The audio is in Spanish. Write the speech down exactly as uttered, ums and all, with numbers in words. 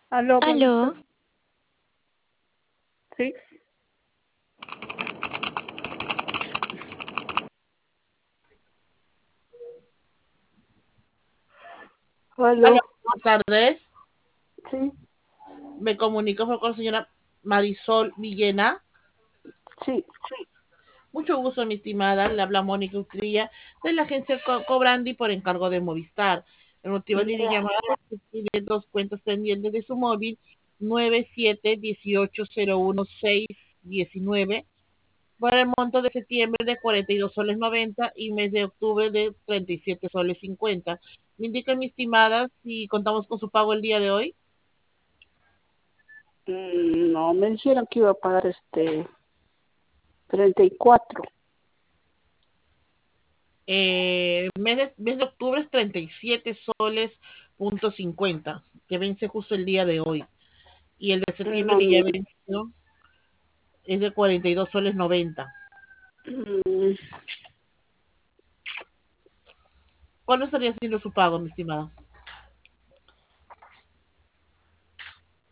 Aló, buenas Aló, tardes. Sí, Hola, aló, buenas tardes. sí, Me comunico con la señora Marisol Villena. sí. Mucho gusto, mi estimada. Le habla Mónica Utrilla de la agencia Co- Cobrandi por encargo de Movistar. El motivo de mi Ya, llamada es que tiene dos cuentas pendientes de su móvil nueve siete uno ocho cero uno seis uno nueve por el monto de septiembre de cuarenta y dos soles noventa y mes de octubre de treinta y siete soles cincuenta. Me indica, mi estimada, si contamos con su pago el día de hoy. mm, no me dijeron que iba a pagar este treinta y cuatro. Eh, mes, de, mes de octubre es treinta y siete soles punto cincuenta, que vence justo el día de hoy. Y el de septiembre No, que ya no. venció es de cuarenta y dos soles noventa. Mm, ¿Cuándo estaría haciendo su pago, mi estimada?